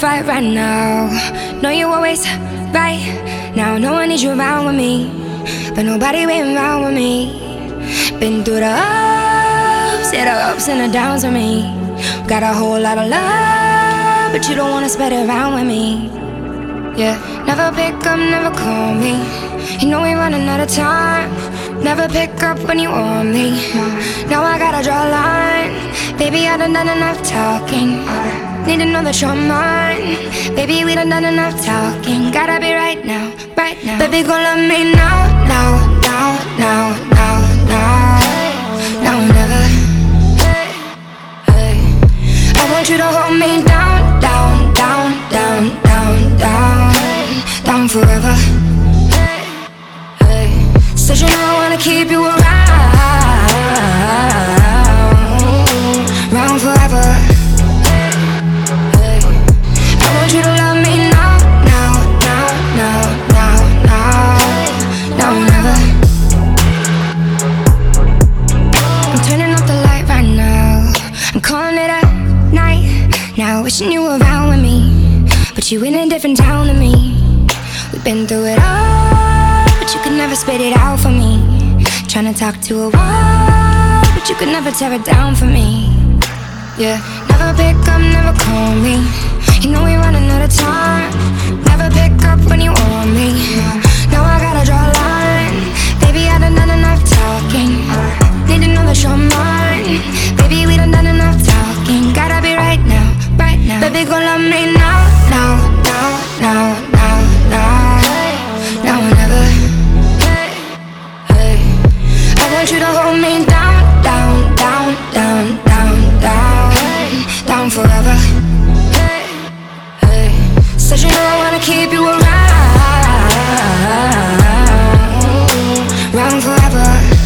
fight right now. Know you always right. Now no one needs you around with me, but nobody been around with me. Been through the ups, yeah, the ups and the downs with me. Got a whole lot of love, but you don't wanna spread it around with me. Yeah, never pick up, never call me. You know we running out of time. Never pick up when you want me. Now I gotta draw a line. Baby, I done enough talking. Need to know that you're mine. Baby, we done enough talking. Gotta be right now, right now. Baby, gon' love me now, now, now, now, now, now. Now or never. Hey. I want you to hold me down, down, down, down, down, down, down forever. Hey. Said you know I wanna keep you around, around forever. Hey. I want you to love me now, now, now, now, now, now, now or never. I'm turning off the light right now. I'm calling it a night. Now wishing you were around with me, but you in a different town than me. We've been through it all, but you could never spit it out for me. Tryna talk to a wall, but you could never tear it down for me. Yeah, never pick up, never call me. You know we running out of time. Never pick up when you want me. Now I gotta draw a line. Baby, I done enough talking. Need to know that you're mine. Baby, we done enough talking. Gotta be right now, right now. Baby, gon' love me now, now, now, now, now, now, now or never. Hey, I want you to hold me down, down, down, down, down, down, down forever. Hey, said you know I wanna keep you around, around forever.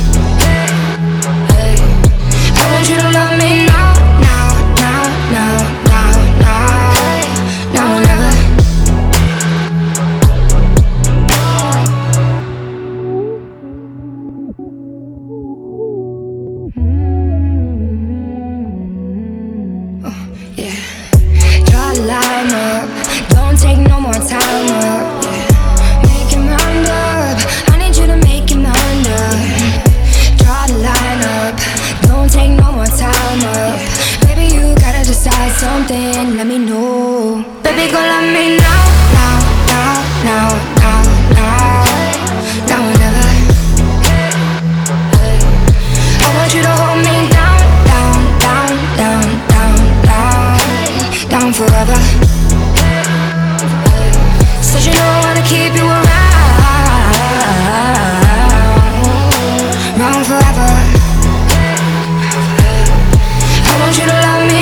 Hey, I want you to love me now, now, now, now, now, now, now or never. Yeah, draw a line up, don't take no more time up. Yeah, make him round up, I need you to make him round up. Draw the line up, don't take no more time up. Baby, you gotta decide something, let me know. Baby, gon' love me now, now, now, now, now, now, now or never. Hey, I want you to hold me down, down, down, down, down, down, down forever. Hey, said you know I wanna keep you around, around forever. Hey, I want you to love me